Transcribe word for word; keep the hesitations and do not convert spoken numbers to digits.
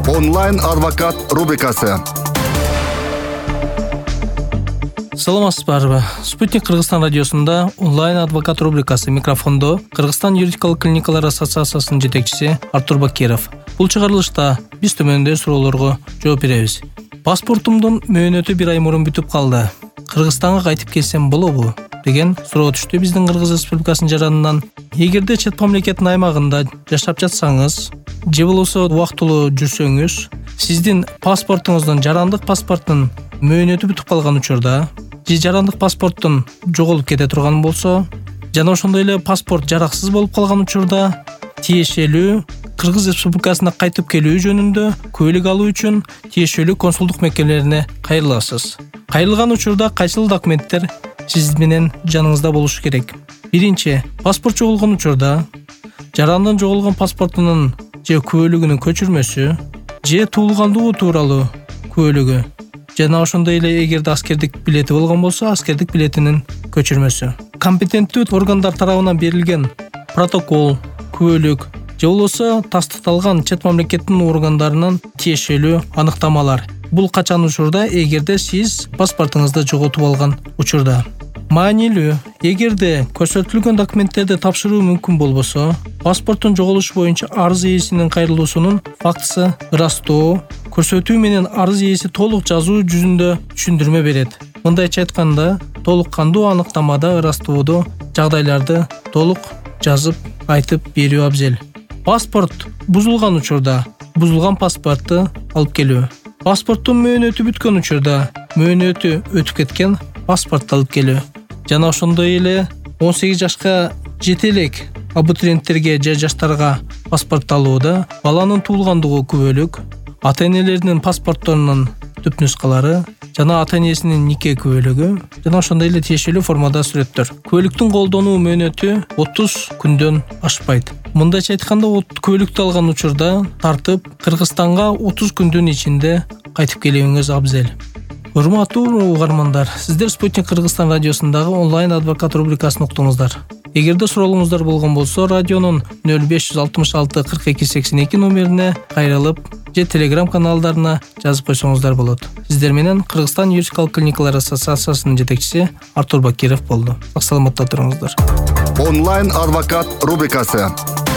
Онлайн адвокат рубрикасы. Саламатсыз барбы? Спутник Кыргызстан радиосунда онлайн адвокат рубрикасы. Микрофондо Кыргызстан юридикалык клиникалар ассоциациясынын жетекчиси Артур Бакиров. Бул чыгарылышта биз төмөндө суроолорго жооп беребиз. Паспортумдун мөөнөтү бир ай мурун бүтүп калды. Кыргызстанга кайтып келсем болобу? Деген суроо түштү биздин Кыргыз Республикасынын жаранынан. Эгерде чет мамлекеттин аймагында жашап жатсаңыз, же болбосо убактылуу жүрсөңүз, сиздин паспортуңуздун, жарандык паспорттун мөөнөтү бүтүп калган учурда, же жарандык паспорттун жоголуп кете турган болсо, жана ошондой эле паспорт жараксыз болуп калган учурда, тиешелүү Кыргыз Республикасына кайтып келүү жөнүндө күбөлүк алуу үчүн тиешелүү консулдук мекемелерине кайрыласыз. Кайрылган учурда кайсыл документтер сиз менен жаныңызда болушу керек? Биринчи, паспорт жоголгон учурда жарандын жоголгон паспортунун же күбөлүгүнүн көчүрмөсү, же туулгандыгы тууралуу күбөлүгү, жана ошондой эле эгерде аскердик билети болгон болсо, аскердик билетинин көчүрмөсү. Компетенттүү органдар тарабынан берилген протокол, күбөлүк, же болбосо тастыкталган чет мамлекеттин органдарынын тиешелүү аныктамалар. Бул качан учурда, эгерде сиз паспортуңузду жоготуп алган учурда. Маанилүү, эгерде көрсөтүлгөн документтерди тапшыруу мүмкүн болбосо, паспорттун жоголушу боюнча арыз ээсинин кайрылуусунун фактысы ырастоо, көрсөтүү менен арыз ээси толук жазуу жүзүндө түшүндүрмө берет. Мындайча айтканда, толук кандуу аныктамада ырастоодо жагдайларды толук жазып айтып берүү абзел. Паспорт бузулган учурда бузулган паспортты алып келүү. Паспорттун мөөнөтү бүткөн учурда мөөнөтү өтүп кеткен паспортты алып келүү. Жана ошондой эле он сегиз жашка жете элек абитуриенттерге же жаштарга паспорт алууда баланын туулгандыгы күбөлүк, ата-энелеринин паспортторунун түп нускалары жана ата-энесинин нике күбөлүгү жана ошондой эле тиешелүү формада сүрөттөр. Күбөлүктүн колдонуу мөөнөтү отуз күндөн ашпайт. Мындайча айтканда, күбөлүктү алган учурда тартып Кыргызстанга отуз күндүн ичинде кайтып келүүңүз абзел. Урматтуу угармандар, сиздер Спутник Кыргызстан радиосундагы онлайн адвокат рубрикасын уктуңуздар. Эгерде суроолуңуздар болгон болсо, радионун нөл беш жүз алтымыш алты кырк эки сексен эки номерине кайрылып, же Telegram каналдарына жазып койсоңуздар болот. Сиздер менен Кыргызстан юридикалык клиникалар ассоциациясынын жетекчиси Артур Бакиров болду. Сак саламатта туруңуздар. Онлайн адвокат рубрикасы.